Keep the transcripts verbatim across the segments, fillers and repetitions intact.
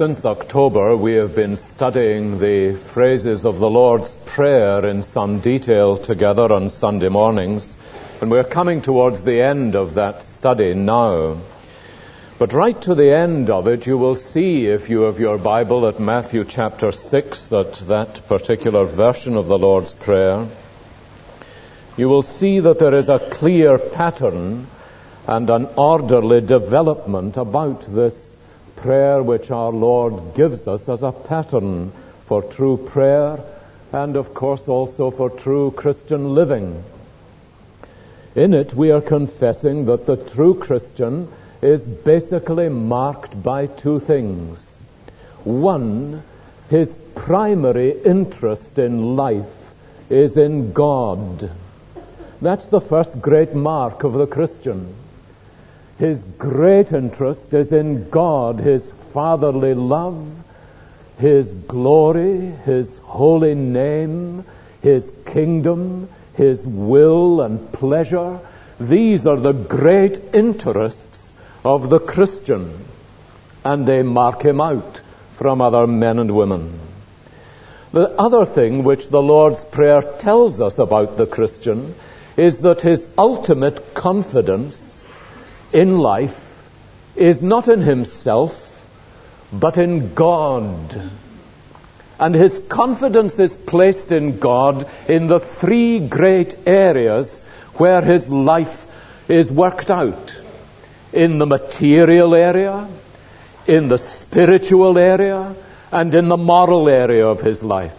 Since October, we have been studying the phrases of the Lord's Prayer in some detail together on Sunday mornings, and we're coming towards the end of that study now. But right to the end of it, you will see, if you have your Bible, at Matthew chapter six, at that particular version of the Lord's Prayer, you will see that there is a clear pattern and an orderly development about this prayer which our Lord gives us as a pattern for true prayer and, of course, also for true Christian living. In it, we are confessing that the true Christian is basically marked by two things. One, his primary interest in life is in God. That's the first great mark of the Christian. His great interest is in God, His fatherly love, His glory, His holy name, His kingdom, His will and pleasure. These are the great interests of the Christian, and they mark him out from other men and women. The other thing which the Lord's Prayer tells us about the Christian is that his ultimate confidence in life is not in himself, but in God. And his confidence is placed in God in the three great areas where his life is worked out. In the material area, in the spiritual area, and in the moral area of his life.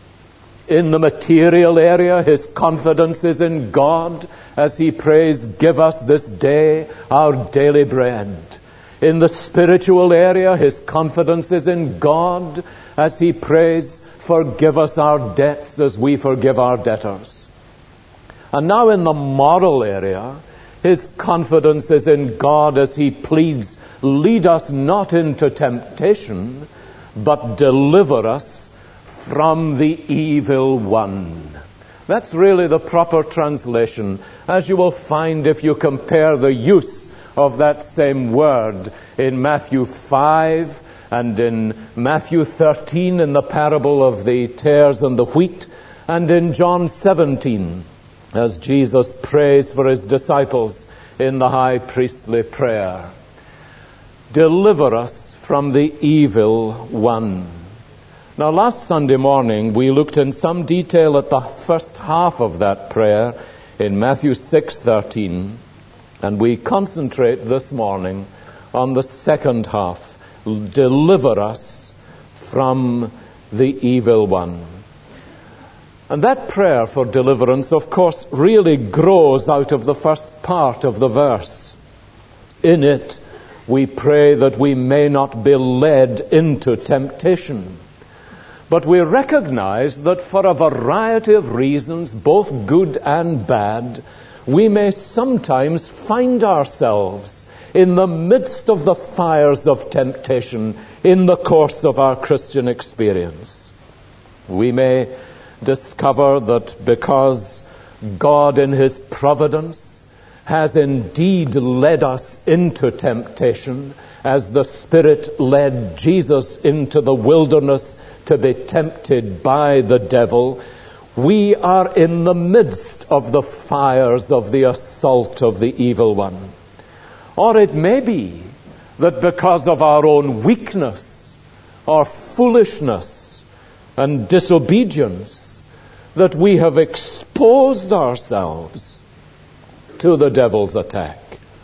In the material area, his confidence is in God as he prays, "Give us this day our daily bread." In the spiritual area, his confidence is in God as he prays, "Forgive us our debts as we forgive our debtors." And now in the moral area, his confidence is in God as he pleads, "Lead us not into temptation, but deliver us from the evil one." That's really the proper translation, as you will find if you compare the use of that same word in Matthew five and in Matthew thirteen in the parable of the tares and the wheat, and in John seventeen as Jesus prays for his disciples in the high priestly prayer. Deliver us from the evil one. Now, last Sunday morning, we looked in some detail at the first half of that prayer in Matthew six thirteen, and we concentrate this morning on the second half. Deliver us from the evil one. And that prayer for deliverance, of course, really grows out of the first part of the verse. In it, we pray that we may not be led into temptation. But we recognize that for a variety of reasons, both good and bad, we may sometimes find ourselves in the midst of the fires of temptation in the course of our Christian experience. We may discover that because God in His providence has indeed led us into temptation, as the Spirit led Jesus into the wilderness to be tempted by the devil, we are in the midst of the fires of the assault of the evil one. Or it may be that because of our own weakness or foolishness and disobedience, that we have exposed ourselves to the devil's attack,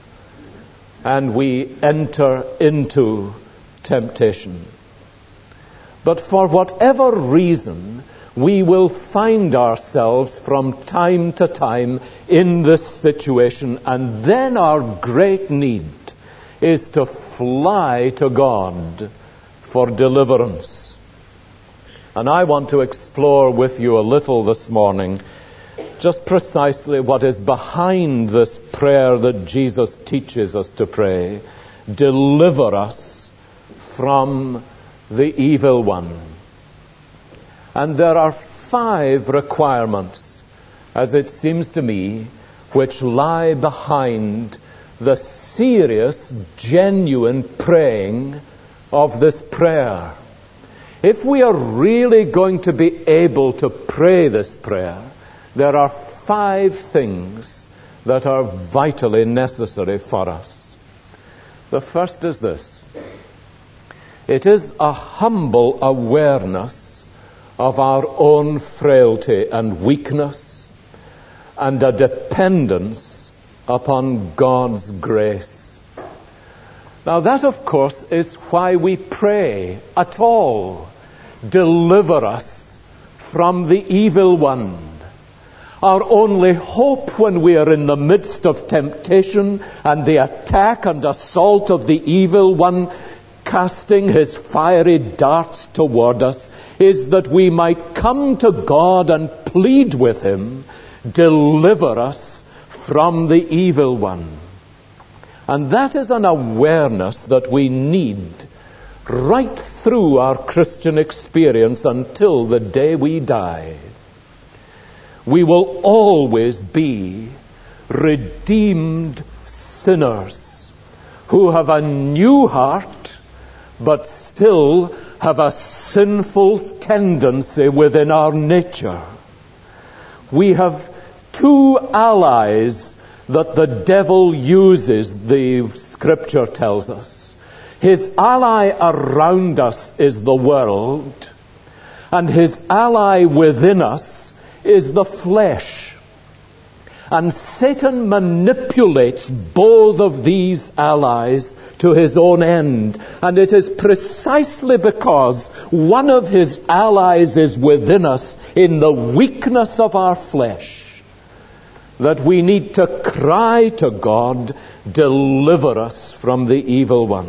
and we enter into temptation. But for whatever reason, we will find ourselves from time to time in this situation, and then our great need is to fly to God for deliverance. And I want to explore with you a little this morning just precisely what is behind this prayer that Jesus teaches us to pray. Deliver us from the evil one. And there are five requirements, as it seems to me, which lie behind the serious, genuine praying of this prayer, if we are really going to be able to pray this prayer, there are five things that are vitally necessary for us. The first is this: it is a humble awareness of our own frailty and weakness, and a dependence upon God's grace. Now that, of course, is why we pray at all. Deliver us from the evil one. Our only hope when we are in the midst of temptation and the attack and assault of the evil one, casting his fiery darts toward us, is that we might come to God and plead with him, deliver us from the evil one. And that is an awareness that we need right through our Christian experience until the day we die. We will always be redeemed sinners who have a new heart, but still have a sinful tendency within our nature. We have two allies that the devil uses, the Scripture tells us. His ally around us is the world, and his ally within us is the flesh. And Satan manipulates both of these allies to his own end. And it is precisely because one of his allies is within us in the weakness of our flesh that we need to cry to God, deliver us from the evil one.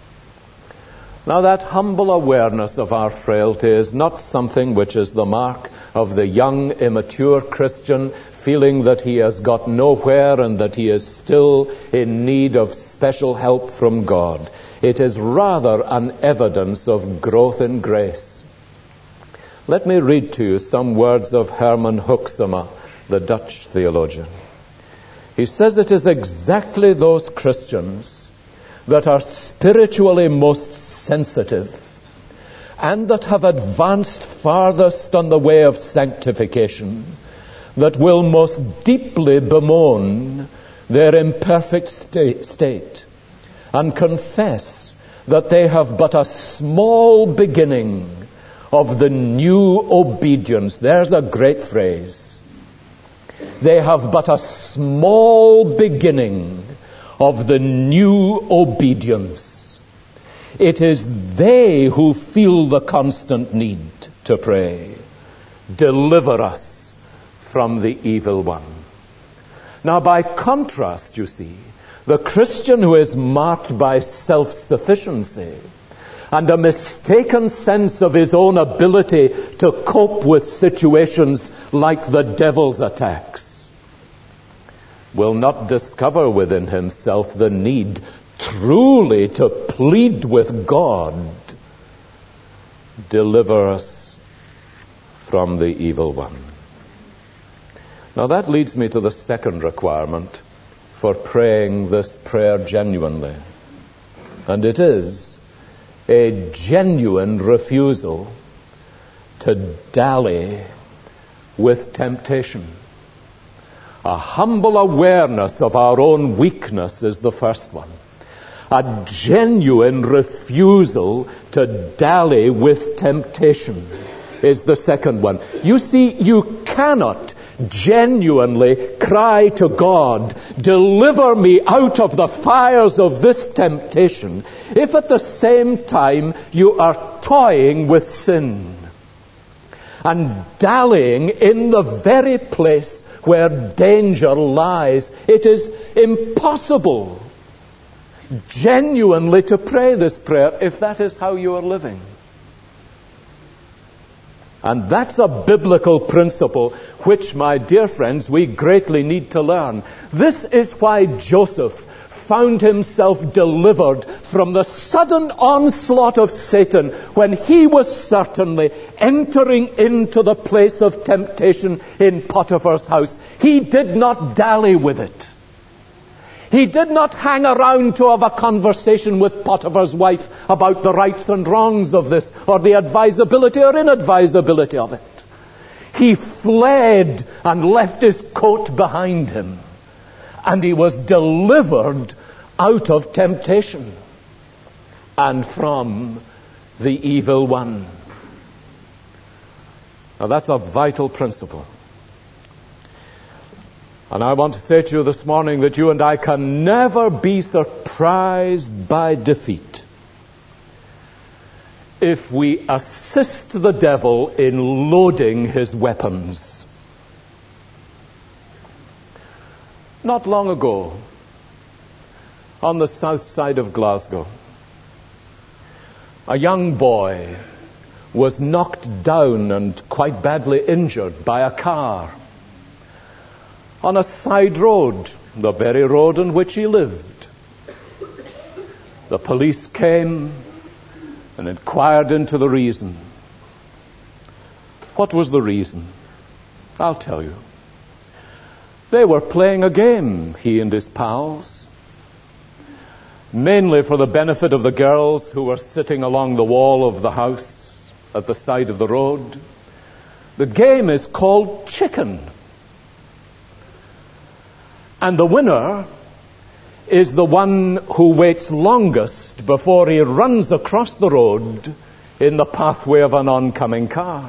Now that humble awareness of our frailty is not something which is the mark of the young, immature Christian feeling that he has got nowhere and that he is still in need of special help from God. It is rather an evidence of growth in grace. Let me read to you some words of Herman Hoeksema, the Dutch theologian. He says it is exactly those Christians that are spiritually most sensitive and that have advanced farthest on the way of sanctification that will most deeply bemoan their imperfect state, state and confess that they have but a small beginning of the new obedience. There's a great phrase. They have but a small beginning of the new obedience. It is they who feel the constant need to pray, deliver us from the evil one. Now, by contrast, you see, the Christian who is marked by self-sufficiency and a mistaken sense of his own ability to cope with situations like the devil's attacks will not discover within himself the need truly to plead with God, deliver us from the evil one. Now that leads me to the second requirement for praying this prayer genuinely. And it is a genuine refusal to dally with temptation. A humble awareness of our own weakness is the first one. A genuine refusal to dally with temptation is the second one. You see, you cannot genuinely cry to God, deliver me out of the fires of this temptation, if at the same time you are toying with sin and dallying in the very place where danger lies. It is impossible genuinely to pray this prayer if that is how you are living. And that's a biblical principle which, my dear friends, we greatly need to learn. This is why Joseph found himself delivered from the sudden onslaught of Satan when he was certainly entering into the place of temptation in Potiphar's house. He did not dally with it. He did not hang around to have a conversation with Potiphar's wife about the rights and wrongs of this, or the advisability or inadvisability of it. He fled and left his coat behind him, and he was delivered out of temptation and from the evil one. Now that's a vital principle. And I want to say to you this morning that you and I can never be surprised by defeat if we assist the devil in loading his weapons. Not long ago, on the south side of Glasgow, a young boy was knocked down and quite badly injured by a car on a side road, the very road on which he lived. The police came and inquired into the reason. What was the reason? I'll tell you. They were playing a game, he and his pals, mainly for the benefit of the girls who were sitting along the wall of the house at the side of the road. The game is called chicken. And the winner is the one who waits longest before he runs across the road in the pathway of an oncoming car.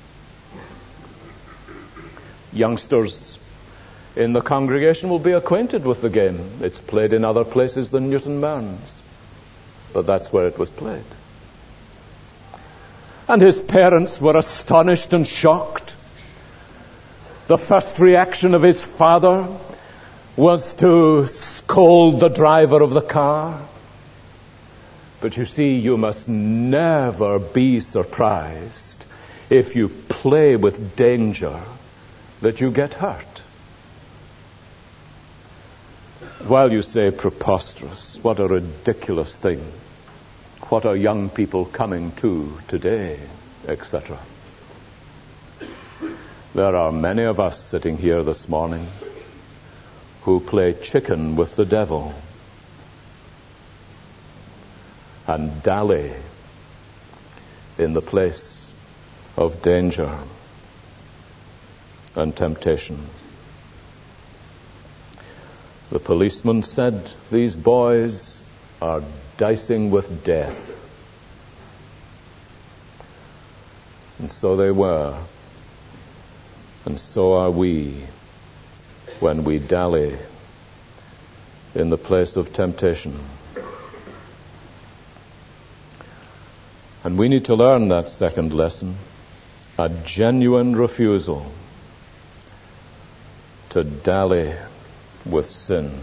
Youngsters in the congregation will be acquainted with the game. It's played in other places than Newton Mearns, but that's where it was played. And his parents were astonished and shocked. The first reaction of his father was to scold the driver of the car. But you see, you must never be surprised if you play with danger that you get hurt. While you say preposterous, what a ridiculous thing, what are young people coming to today, et cetera. There are many of us sitting here this morning who play chicken with the devil and dally in the place of danger and temptation. The policeman said, these boys are dicing with death. And so they were, and so are we when we dally in the place of temptation. And we need to learn that second lesson, a genuine refusal to dally with sin.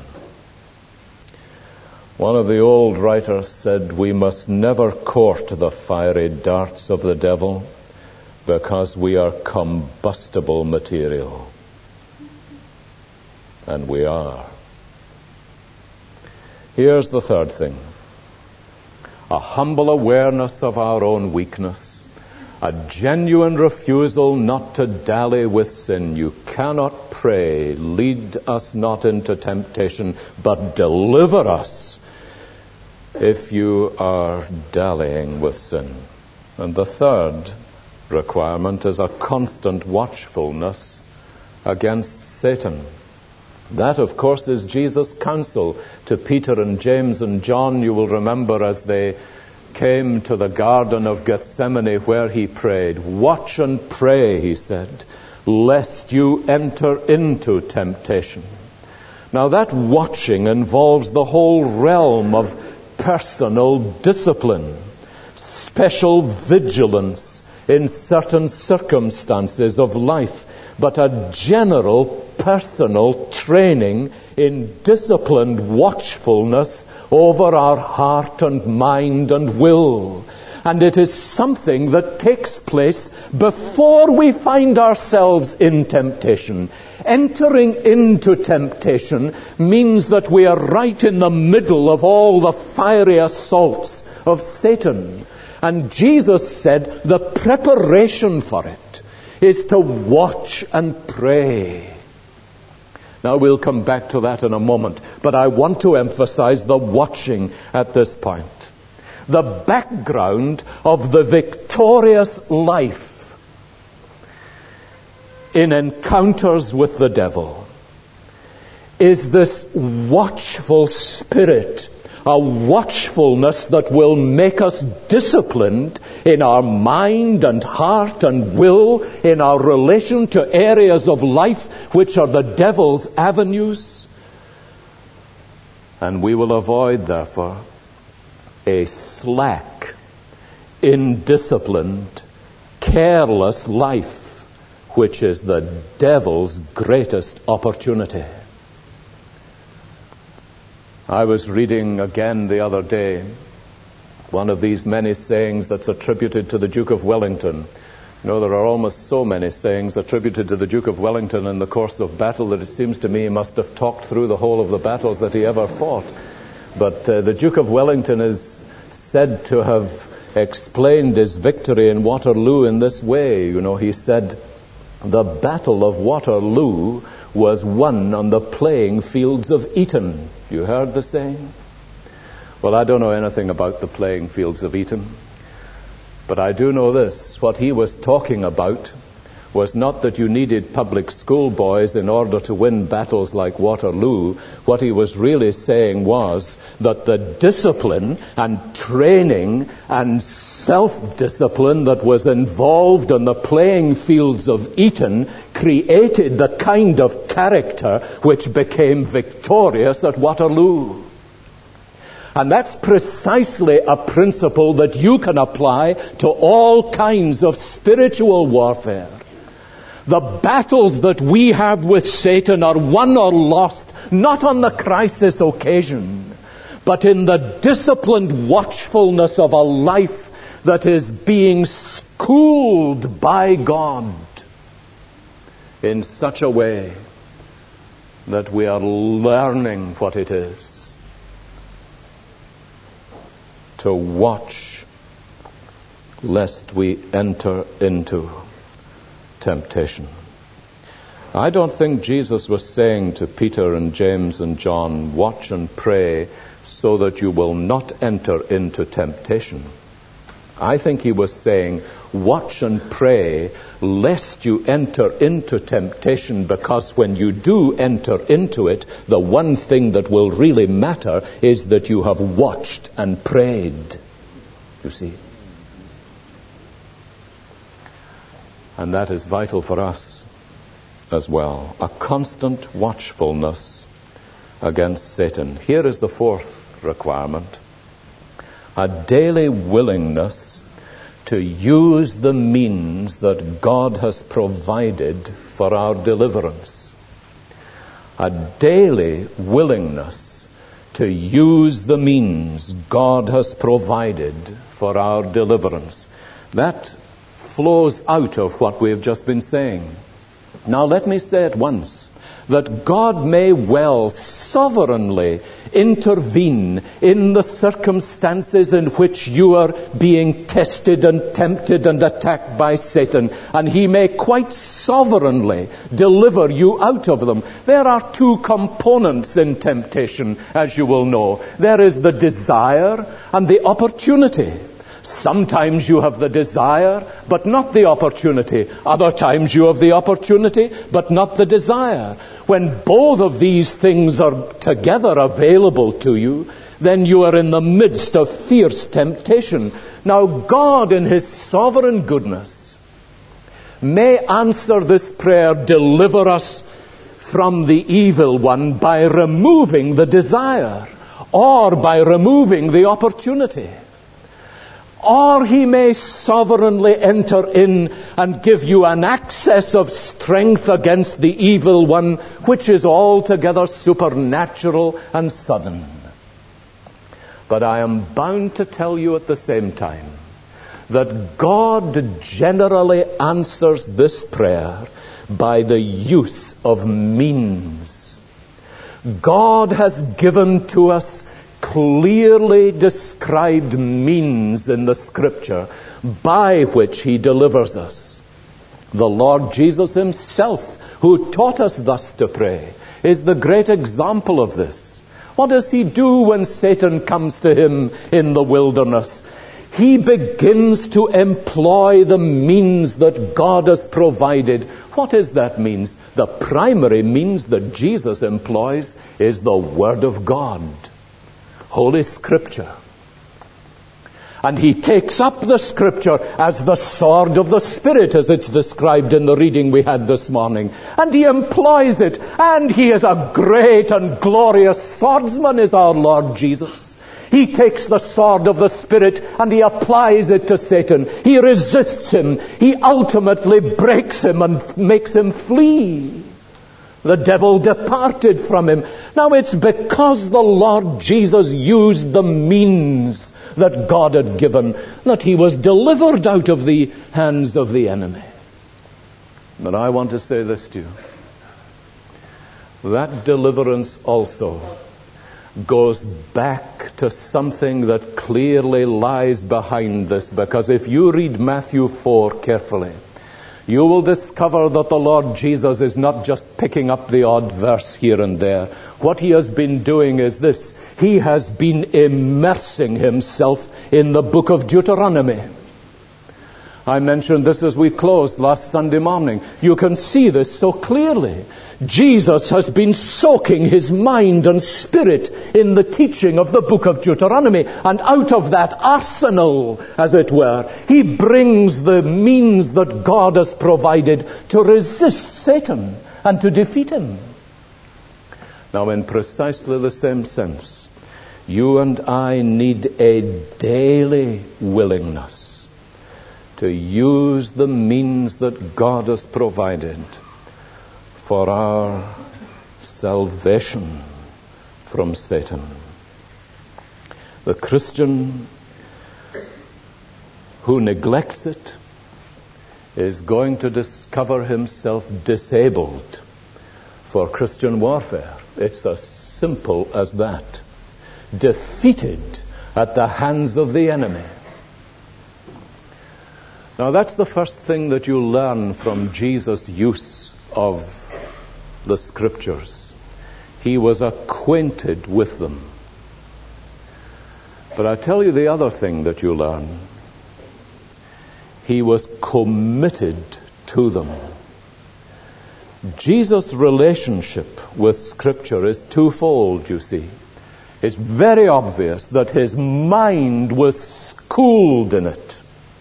One of the old writers said, we must never court the fiery darts of the devil because we are combustible material. And we are. Here's the third thing. A humble awareness of our own weakness. A genuine refusal not to dally with sin. You cannot pray, lead us not into temptation, but deliver us if you are dallying with sin. And the third requirement is a constant watchfulness against Satan. That, of course, is Jesus' counsel to Peter and James and John. You will remember as they came to the Garden of Gethsemane where he prayed. Watch and pray, he said, lest you enter into temptation. Now that watching involves the whole realm of personal discipline, special vigilance in certain circumstances of life, but a general personal training in disciplined watchfulness over our heart and mind and will. And it is something that takes place before we find ourselves in temptation. Entering into temptation means that we are right in the middle of all the fiery assaults of Satan. And Jesus said the preparation for it is to watch and pray. Now we'll come back to that in a moment, but I want to emphasize the watching at this point. The background of the victorious life in encounters with the devil is this watchful spirit, a watchfulness that will make us disciplined in our mind and heart and will, in our relation to areas of life which are the devil's avenues. And we will avoid, therefore, a slack, indisciplined, careless life, which is the devil's greatest opportunity. I was reading again the other day one of these many sayings that's attributed to the Duke of Wellington. You know, there are almost so many sayings attributed to the Duke of Wellington in the course of battle that it seems to me he must have talked through the whole of the battles that he ever fought. But uh, the Duke of Wellington is said to have explained his victory in Waterloo in this way. You know, he said, "The Battle of Waterloo was won on the playing fields of Eton." You heard the saying? Well, I don't know anything about the playing fields of Eton, but I do know this. What he was talking about was not that you needed public school boys in order to win battles like Waterloo. What he was really saying was that the discipline and training and self-discipline that was involved on the playing fields of Eton created the kind of character which became victorious at Waterloo. And that's precisely a principle that you can apply to all kinds of spiritual warfare. The battles that we have with Satan are won or lost not on the crisis occasion, but in the disciplined watchfulness of a life that is being schooled by God in such a way that we are learning what it is to watch lest we enter into temptation. I don't think Jesus was saying to Peter and James and John, watch and pray so that you will not enter into temptation. I think he was saying, watch and pray lest you enter into temptation, because when you do enter into it, the one thing that will really matter is that you have watched and prayed. You see? And that is vital for us as well. A constant watchfulness against Satan. Here is the fourth requirement. A daily willingness to use the means that God has provided for our deliverance. A daily willingness to use the means God has provided for our deliverance. That flows out of what we have just been saying. Now let me say at once that God may well sovereignly intervene in the circumstances in which you are being tested and tempted and attacked by Satan, and he may quite sovereignly deliver you out of them. There are two components in temptation, as you will know. There is the desire and the opportunity. Sometimes you have the desire, but not the opportunity. Other times you have the opportunity, but not the desire. When both of these things are together available to you, then you are in the midst of fierce temptation. Now, God, in His sovereign goodness, may answer this prayer, deliver us from the evil one, by removing the desire or by removing the opportunity. Or He may sovereignly enter in and give you an access of strength against the evil one, which is altogether supernatural and sudden. But I am bound to tell you at the same time that God generally answers this prayer by the use of means. God has given to us clearly described means in the Scripture by which He delivers us. The Lord Jesus Himself who taught us thus to pray, is the great example of this. What does he do when Satan comes to him in the wilderness? He begins to employ the means that God has provided. What is that means? The primary means that Jesus employs is the Word of God, Holy Scripture. And he takes up the Scripture as the sword of the Spirit, as it's described in the reading we had this morning. And he employs it. And he is a great and glorious swordsman, is our Lord Jesus. He takes the sword of the Spirit and he applies it to Satan. He resists him. He ultimately breaks him and makes him flee. The devil departed from him. Now it's because the Lord Jesus used the means that God had given that he was delivered out of the hands of the enemy. But I want to say this to you. That deliverance also goes back to something that clearly lies behind this, because if you read Matthew four carefully, you will discover that the Lord Jesus is not just picking up the odd verse here and there. What he has been doing is this. He has been immersing himself in the book of Deuteronomy. I mentioned this as we closed last Sunday morning. You can see this so clearly. Jesus has been soaking his mind and spirit in the teaching of the book of Deuteronomy. And out of that arsenal, as it were, he brings the means that God has provided to resist Satan and to defeat him. Now, in precisely the same sense, you and I need a daily willingness to use the means that God has provided for our salvation from Satan. The Christian who neglects it is going to discover himself disabled for Christian warfare. It's as simple as that. Defeated at the hands of the enemy. Now that's the first thing that you learn from Jesus' use of the Scriptures. He was acquainted with them. But I tell you the other thing that you learn. He was committed to them. Jesus' relationship with Scripture is twofold, you see. It's very obvious that his mind was schooled in it.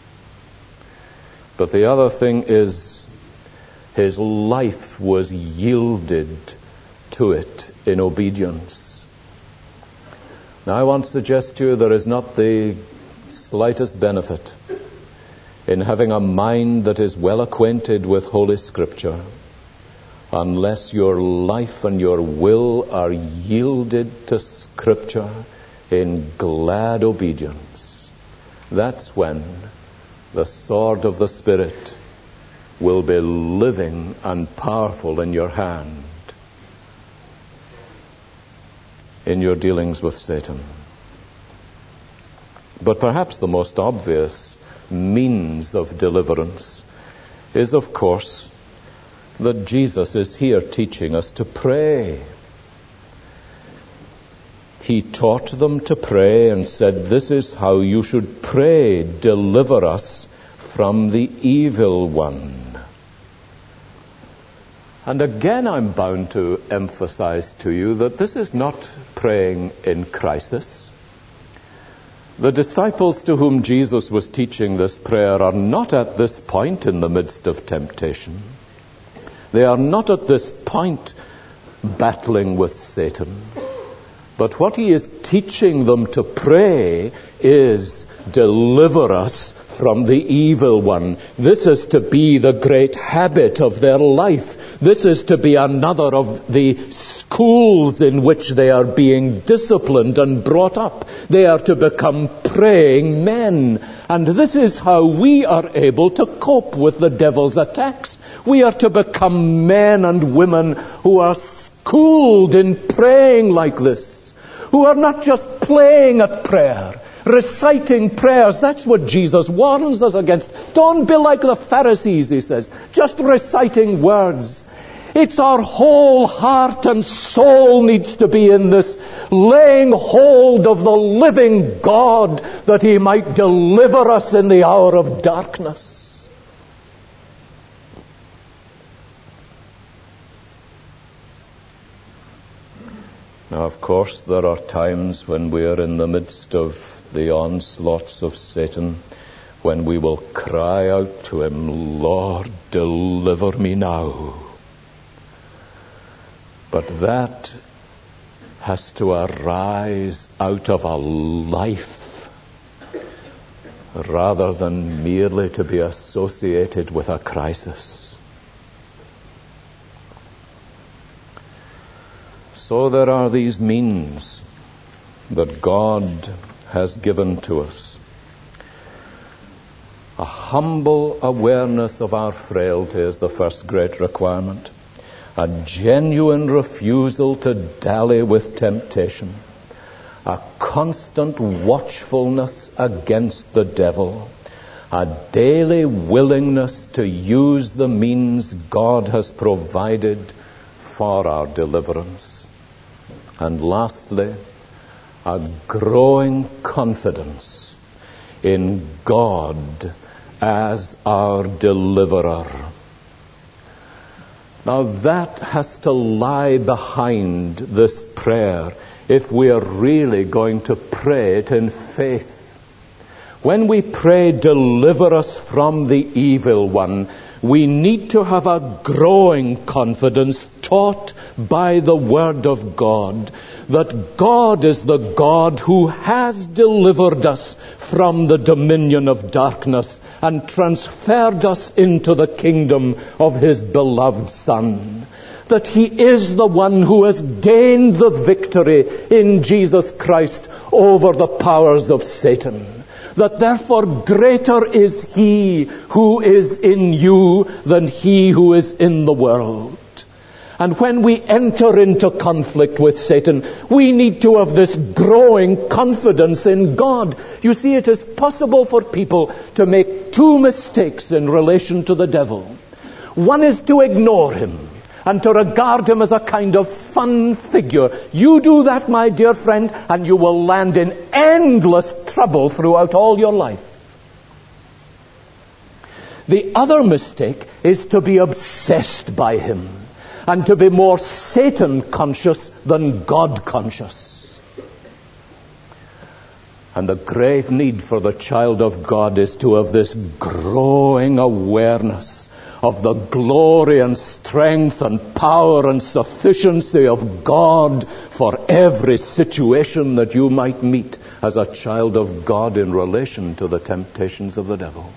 But the other thing is his life was yielded to it in obedience. Now I want to suggest to you there is not the slightest benefit in having a mind that is well acquainted with Holy Scripture unless your life and your will are yielded to Scripture in glad obedience. That's when the sword of the Spirit will be living and powerful in your hand in your dealings with Satan. But perhaps the most obvious means of deliverance is, of course, that Jesus is here teaching us to pray. He taught them to pray and said, this is how you should pray, deliver us from the evil one. And again, I'm bound to emphasize to you that this is not praying in crisis. The disciples to whom Jesus was teaching this prayer are not at this point in the midst of temptation. They are not at this point battling with Satan. But what he is teaching them to pray is, deliver us from the evil one. This is to be the great habit of their life. This is to be another of the schools in which they are being disciplined and brought up. They are to become praying men. And this is how we are able to cope with the devil's attacks. We are to become men and women who are schooled in praying like this, who are not just playing at prayer, reciting prayers. That's what Jesus warns us against. Don't be like the Pharisees, he says, just reciting words. It's our whole heart and soul needs to be in this, laying hold of the living God that he might deliver us in the hour of darkness. Now, of course, there are times when we are in the midst of the onslaughts of Satan, when we will cry out to him, Lord, deliver me now. But that has to arise out of a life rather than merely to be associated with a crisis. So there are these means that God has given to us. A humble awareness of our frailty is the first great requirement. A genuine refusal to dally with temptation. A constant watchfulness against the devil. A daily willingness to use the means God has provided for our deliverance. And lastly, a growing confidence in God as our deliverer. Now that has to lie behind this prayer if we are really going to pray it in faith. When we pray, deliver us from the evil one, we need to have a growing confidence taught by the Word of God that God is the God who has delivered us from the dominion of darkness and transferred us into the kingdom of his beloved Son. That he is the one who has gained the victory in Jesus Christ over the powers of Satan. That therefore greater is he who is in you than he who is in the world. And when we enter into conflict with Satan, we need to have this growing confidence in God. You see, it is possible for people to make two mistakes in relation to the devil. One is to ignore him and to regard him as a kind of fun figure. You do that, my dear friend, and you will land in endless trouble throughout all your life. The other mistake is to be obsessed by him and to be more Satan-conscious than God-conscious. And the great need for the child of God is to have this growing awareness of the glory and strength and power and sufficiency of God for every situation that you might meet as a child of God in relation to the temptations of the devil.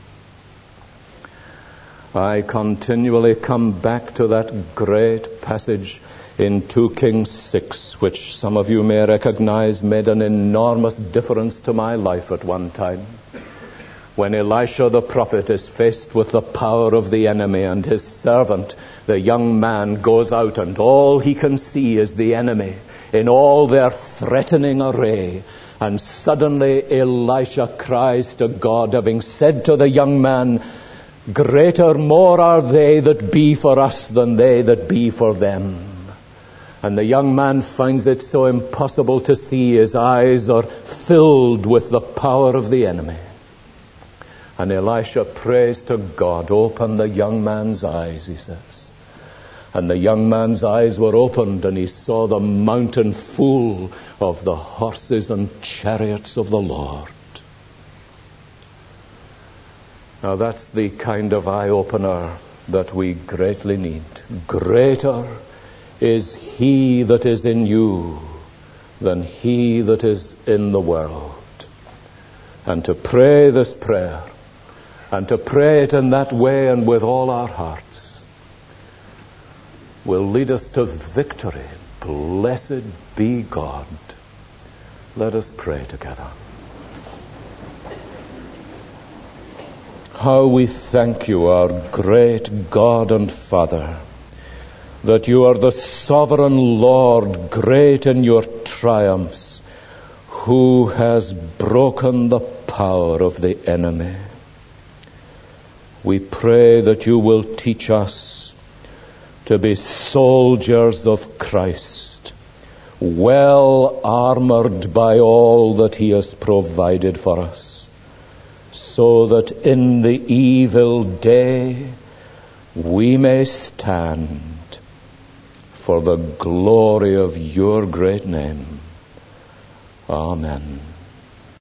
I continually come back to that great passage in Second Kings six, which some of you may recognize made an enormous difference to my life at one time. When Elisha the prophet is faced with the power of the enemy, and his servant, the young man, goes out and all he can see is the enemy in all their threatening array. And suddenly Elisha cries to God, having said to the young man, greater more are they that be for us than they that be for them. And the young man finds it so impossible to see. His eyes are filled with the power of the enemy. And Elisha prays to God, open the young man's eyes, he says. And the young man's eyes were opened, and he saw the mountain full of the horses and chariots of the Lord. Now that's the kind of eye-opener that we greatly need. Greater is he that is in you than he that is in the world. And to pray this prayer, and to pray it in that way and with all our hearts, will lead us to victory. Blessed be God. Let us pray together. How we thank you, our great God and Father, that you are the sovereign Lord, great in your triumphs, who has broken the power of the enemy. We pray that you will teach us to be soldiers of Christ, well armored by all that he has provided for us, so that in the evil day we may stand for the glory of your great name. Amen.